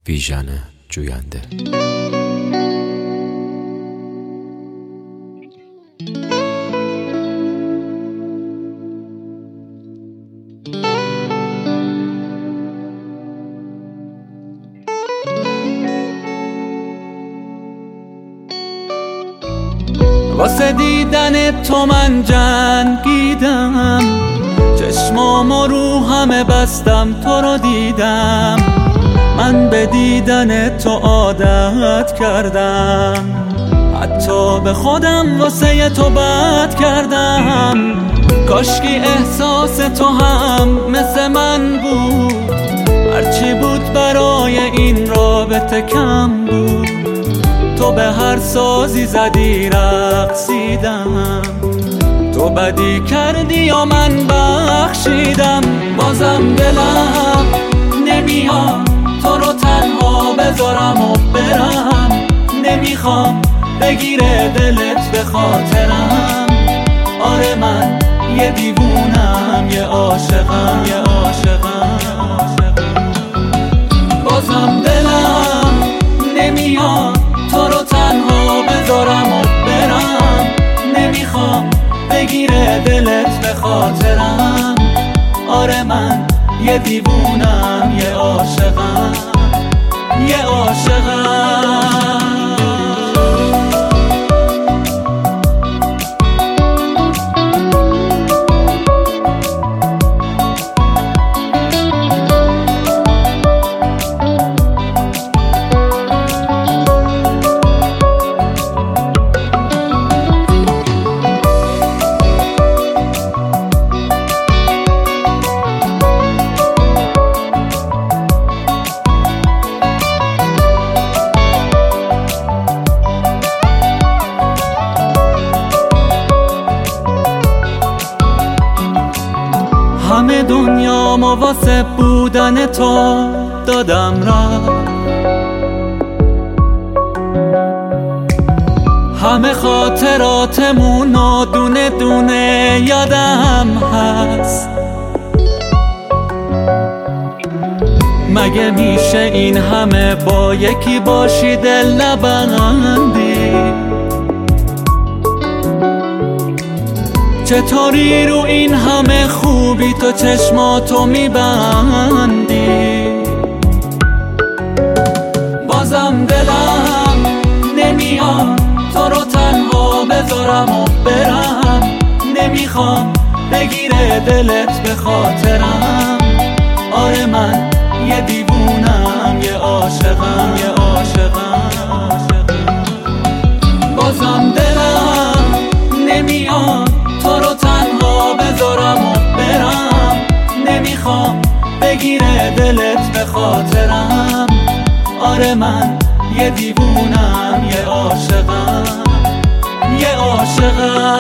ویژن جوینده. واسه دیدن تو من جنگیدم، چشمام و روحم بستم تو رو دیدم. من به دیدن تو عادت کردم، حتی به خودم واسه تو بد کردم. کاشکی احساس تو هم مثل من بود، هرچی بود برای این رابطه کم بود. تو به هر سازی زدی رقصیدم، تو بدی کردی و من بخشیدم. بازم دلم نمیاد تو رو تنها بذارم و برم، نمیخوام بگیره دلت به خاطرم. آره من یه دیوونم، یه عاشقم، یه عاشقم. بازم دلم نمیاد تو رو تنها بذارم و برم، نمیخوام بگیره دلت به خاطرم. آره من یه دیوونم، یه عاشقم، یه عاشقم. همه دنیامو واسه بودن تو دادم رفت، همه خاطراتمونو دونه دونه یادم هست. مگه میشه این همه با یکی باشی دل نبندی؟ چطوری رو این همه خوبی تو چشماتو میبندی؟ بازم دلم نمیاد تو رو تنها بذارم و برم، نمیخوام بگیره دلت به خاطرم. آره من یه دیوونم، یه عاشقم، یه عاشقم. بازم دلم نمیاد تو رو تنها بذارم و برم، نمیخوام بگیره دلت به خاطرم. آره من یه دیوونم، یه عاشقم، یه عاشقم.